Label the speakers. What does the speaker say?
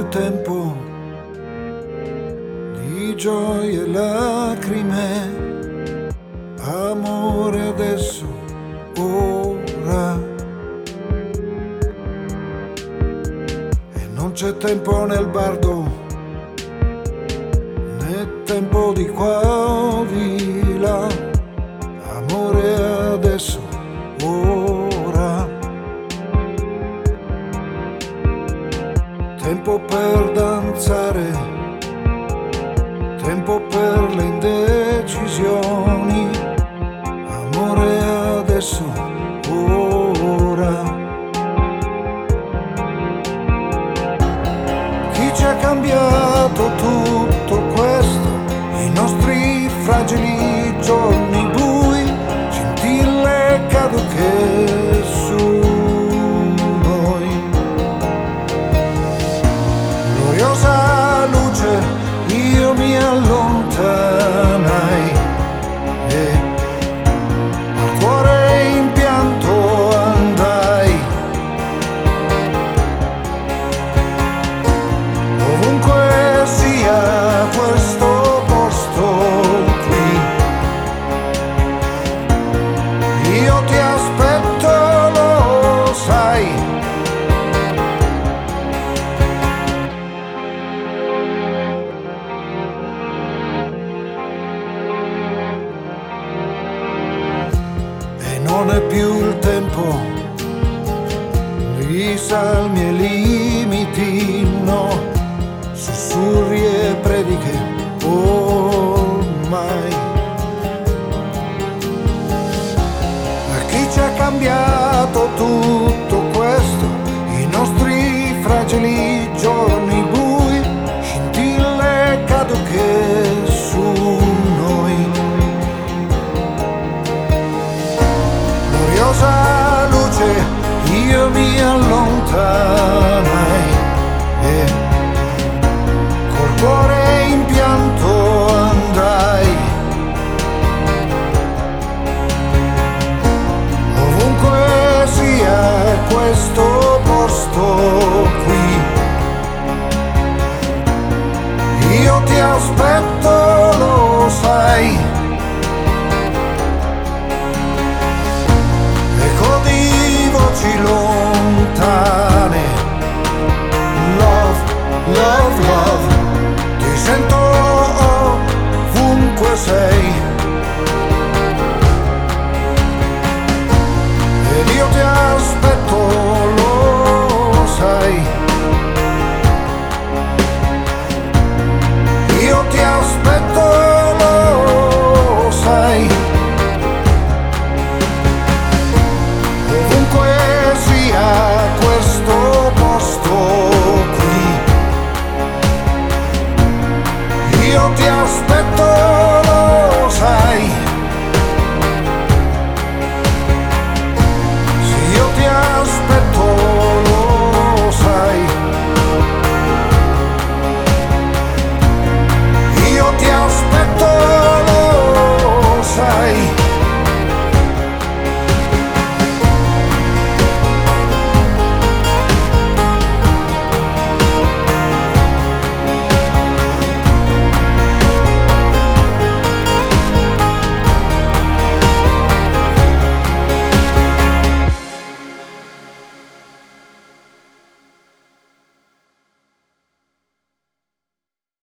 Speaker 1: più tempo di gioie e lacrime, amore adesso, ora. E non c'è tempo nel bardo, né tempo di qua o di là, amore adesso, ora. Tempo per danzare, tempo per le indecisioni, amore adesso, ora. Chi ci ha cambiato tutto questo, i nostri fragili giorni bui, scintille caduche su noi. Gloriosa luce, io mi allontanai e al cuore in pianto andai. Ovunque sia questo posto qui, io ti aspetto, lo sai. Non è più il tempo di salmi e limiti, no, sussurri e prediche ormai. A chi ci ha cambiato tutto questo, i nostri fragili giorni bui, scintille caduche su noi. Gloriosa luce, io mi allontano